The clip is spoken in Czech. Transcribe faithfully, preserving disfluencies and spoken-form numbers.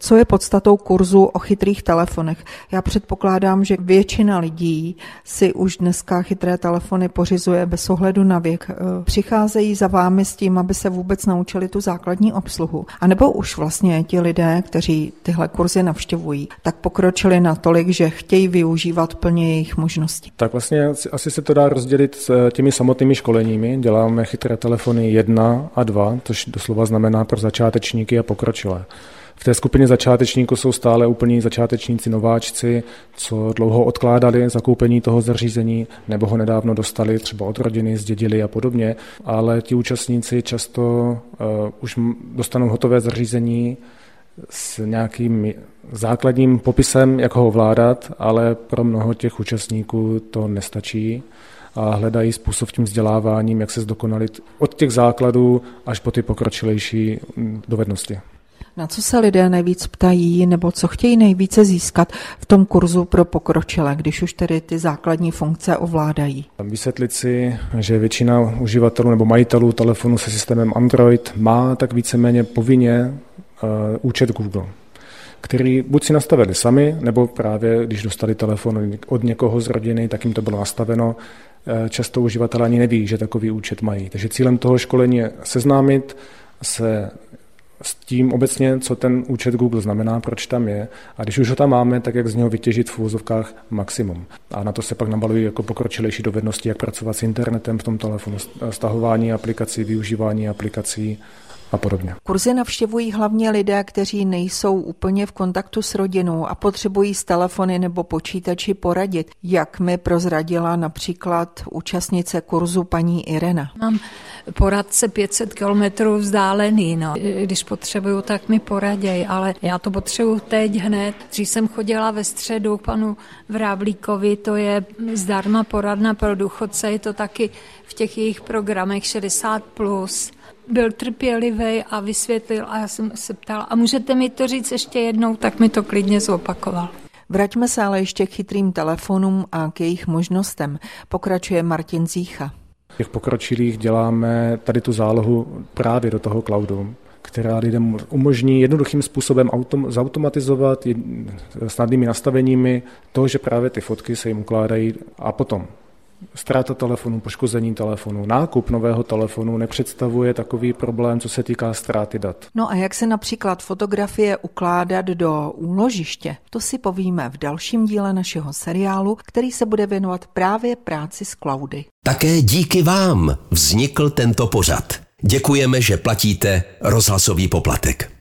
Co je podstatou kurzu o chytrých telefonech? Já předpokládám, že většina lidí si už dneska chytré telefony pořizuje bez ohledu na věk. Přicházejí za vámi s tím, aby se vůbec naučili tu základní obsluhu. A nebo už vlastně ti lidé, kteří tyhle kurzy navštěvují, tak pokročili natolik, že chtějí využívat plně jejich možností. Tak vlastně asi se to dá rozdělit s těmi samotnými školeními. Děláme chytré telefony jedna a dva, což doslova znamená pro začátečníky a pokročilé. V té skupině začátečníků jsou stále úplní začátečníci, nováčci, co dlouho odkládali zakoupení toho zařízení nebo ho nedávno dostali třeba od rodiny, zdědili a podobně, ale ti účastníci často uh, už dostanou hotové zařízení s nějakým základním popisem, jak ho ovládat, ale pro mnoho těch účastníků to nestačí a hledají způsob tím vzděláváním, jak se zdokonalit od těch základů až po ty pokročilejší dovednosti. Na co se lidé nejvíc ptají nebo co chtějí nejvíce získat v tom kurzu pro pokročilé, když už tedy ty základní funkce ovládají? Vysvětlit si, že většina uživatelů nebo majitelů telefonu se systémem Android má tak víceméně povinně uh, účet Google, který buď si nastavili sami, nebo právě když dostali telefon od někoho z rodiny, tak jim to bylo nastaveno. Často uživatelé ani neví, že takový účet mají. Takže cílem toho školení je seznámit se s tím obecně, co ten účet Google znamená, proč tam je. A když už ho tam máme, tak jak z něho vytěžit v uvozovkách maximum. A na to se pak nabalují jako pokročilejší dovednosti, jak pracovat s internetem v tom telefonu, stahování aplikací, využívání aplikací a podobně. Kurzy navštěvují hlavně lidé, kteří nejsou úplně v kontaktu s rodinou a potřebují z telefony nebo počítači poradit, jak mi prozradila například účastnice kurzu paní Irena. Mám poradce pět set kilometrů vzdálený, no. Když potřebuju, tak mi poraděj, ale já to potřebuju teď hned. Dřív jsem chodila ve středu k panu Vráblíkovi, to je zdarma poradna pro důchodce, je to taky v těch jejich programech šedesát plus. Byl trpělivý a vysvětlil a já jsem se ptala, a můžete mi to říct ještě jednou, tak mi to klidně zopakoval. Vraťme se ale ještě k chytrým telefonům a k jejich možnostem. Pokračuje Martin Zícha. Těch pokročilých děláme tady tu zálohu právě do toho cloudu, která lidem umožní jednoduchým způsobem autom, zautomatizovat jed, snadnými nastaveními to, že právě ty fotky se jim ukládají a potom ztráta telefonu, poškození telefonu, nákup nového telefonu nepředstavuje takový problém, co se týká ztráty dat. No a jak se například fotografie ukládat do úložiště, to si povíme v dalším díle našeho seriálu, který se bude věnovat právě práci s cloudy. Také díky vám vznikl tento pořad. Děkujeme, že platíte rozhlasový poplatek.